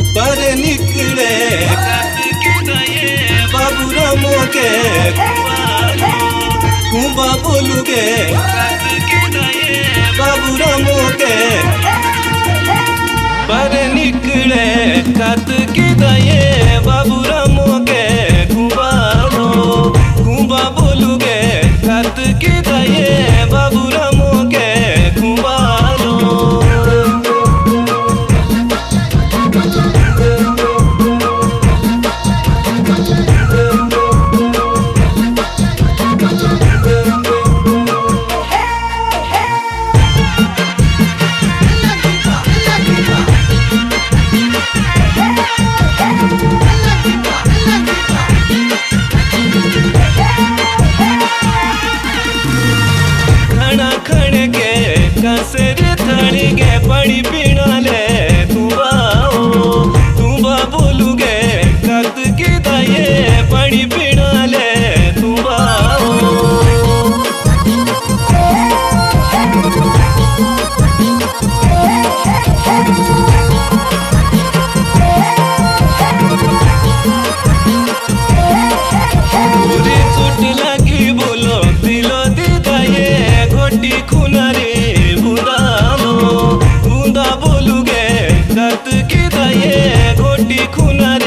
पर निकले बाबू रामो के खूबा बोलूगे बाबू रामो के पर निकले कत की दये बाबू रामो के खूबा बोलूगे कत की दये बाबू रामो के खूबा कसर थड़ी गे पानी पीना ले तुम्बा बोलूगे कत की दये पानी पीना ले पूरी चोट लगी बोलो दिलो दी दये घोटी खुनारी बूंदा बोलूगे कत की दये घोटी खुना